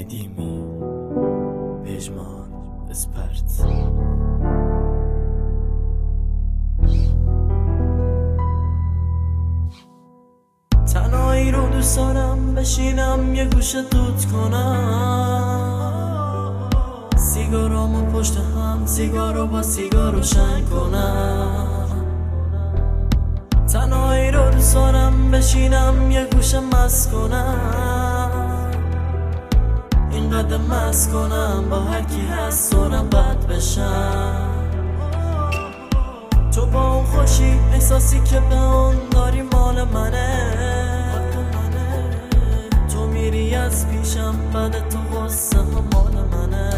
قدیمی پژمان اسپرت. تنهایی رو دوست دارم بشینم یه گوشه دود کنم، سیگارامو پشت هم سیگارو با سیگار روشن کنم. تنهایی رو دوست دارم بشینم یه گوشه مست کنم، اینقدر مست کنم با هر کی هست دارم بد بشم. تو با اون خوشی احساسی که به اون داری مال منه، تو میری از پیشم بعد تو غصه ها مال منه.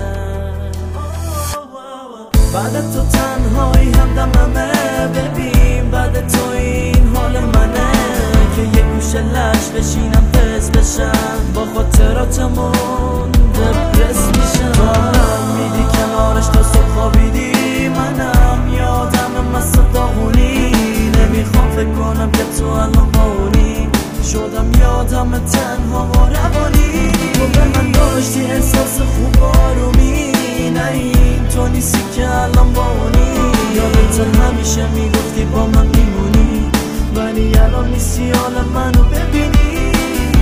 بعد تو تنهایی همدممه، ببین بعد تو این حال منه که یه گوشه لش بشینم پس بشم، با خاطراتمون دپرس میشم. دارم میدی کنارش تا صبح خوابیدی، منم یادم مست و داغونی، نمیخوام فکر کنم که تو الان با اونی، شدم یادم تنها و روانی. تو به من داشتی احساس خوب آرومی، نه این تو نیستی که الان با اونی. یادت همیشه میگفتی با من میمونی، ولی الان نیستی حال منو ببینی.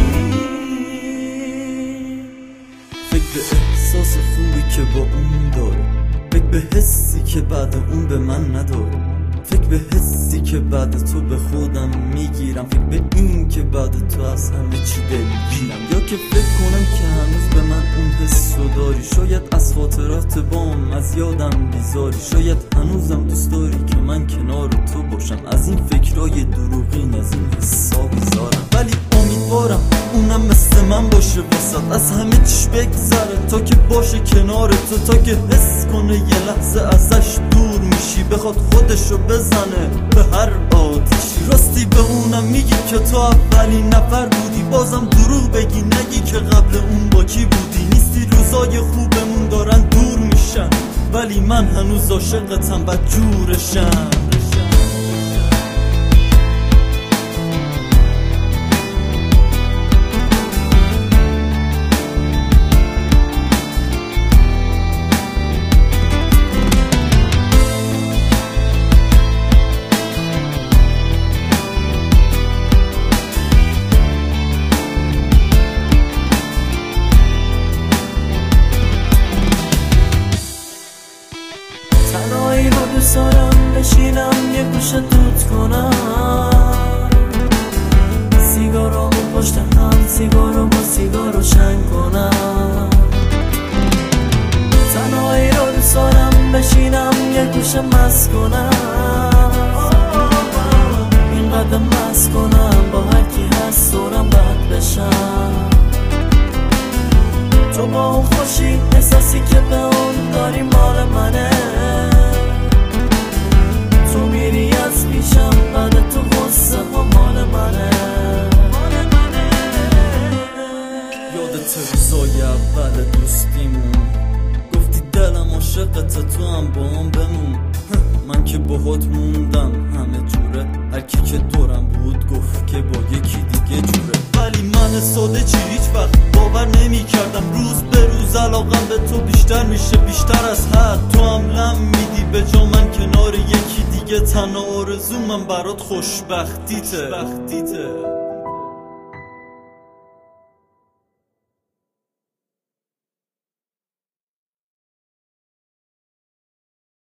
فکر به احساس خوبی که با اون داره، فکر به حسی که بعد اون به من نداره، فکر به حسی که بعد تو به خودم میگیرم، فکر به این که بعد تو از همه چی دلگیرم. یا که فکر کنم که هنوز به من اون حسو داری، شاید از خاطرات بام از یادم بیزاری، شاید هنوزم دوست داری که من کنار تو باشم، از این فکرای دروغین از این حسا بیزارم. ولی امیدوارم اونم مثل من باشه واسد، از همه چیش بگذره تا که باشه کنار تو، تا که حس کنه یه لحظه ازش دور میشی، بخواد خودشو بزنه به هر آتیشی. راستی به اونم میگی که تو اولین نفر بودی، بازم دروغ بگی نگی که قبل اون با کی بودی. نیستی روزای خوبمون دارن دور میشن، ولی من هنوز عاشقتم بدجورشم. تنهایی رو دوست دارم بشینم یه گوشه دود کنم، سیگارامو پشت هم سیگارو با سیگار روشن کنم. تنهایی رو دوست دارم بشینم یه گوشه مست کنم، اینقدر مست کنم با هر کی هست دورم بد بشم. تو با اون خوشی احساسی که به اون داری مال منه، تو میری از پیشم بعد تو غصه ها مال منه. یادت روزای اول دوستیمون، گفتی دلم عاشقت تو هم با هم بمون. من که باهات موندم همه جوره، هر کی که دورم بود گفت که با یکی دیگه جوره، ولی من ساده چی هیچ وقت باور نمی کردم. روز به روز علاقم به تو بیشتر میشه، بیشتر از حد. تو هم لم میدی به جا من کنار یکی دیگه، تنها آرزو من برات خوشبختیته.